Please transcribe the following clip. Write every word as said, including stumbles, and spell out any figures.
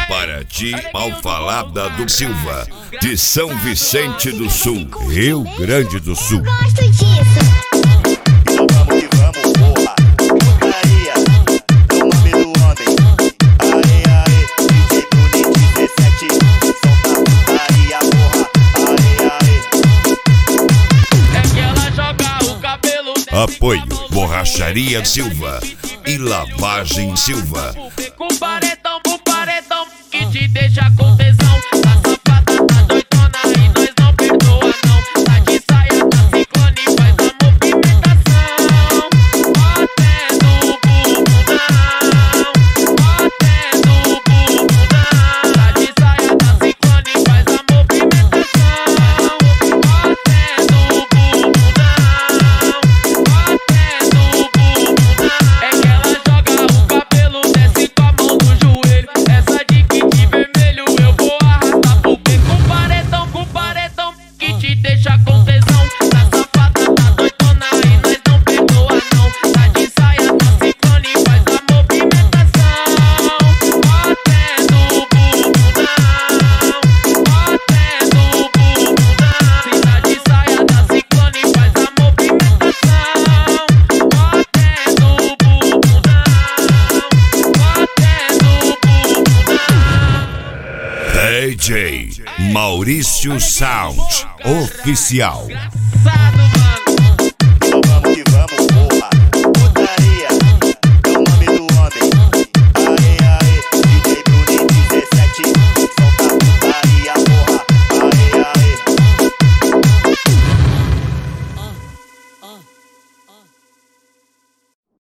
Paraty, Alfalada do Silva, de São Vicente do Sul, Rio Grande do Sul. Gosto disso. Então vamos que vamos, porra. Putaria, é o nome do homem. Aê, aê, D J Bruni dezessete, solta a putaria, porra. Aê, aê. É que ela joga o cabelo. Apoio Borracharia Silva e Lavagem Silva. Com paredão, com paredão, que te deixa com tesão. Tá safada, tá doidona e nós não perdoa não. Tá de saia, tá ciclone, faz a movimentação. Botendo o bumbundão, botendo o bumbundão. Tá de saia, tá ciclone, faz a movimentação. Botendo o bumbundão, botendo o bumbundão. É que ela joga o cabelo, desce com a mão no joelho. Essa de kit vermelho eu vou arrastar pro B. Com paredão, com paredão, que te deixa com tesão. Tá safada, tá doidona e nós não perdoa não. Tá de saia, tá ciclone, faz a movimentação. Botendo o bumbundão, botendo o bumbundão. Se tá de saia, tá ciclone, faz a movimentação. Botendo o bumbundão, botendo o bumbundão. D J Maurício Sound Oficial. Engraçado,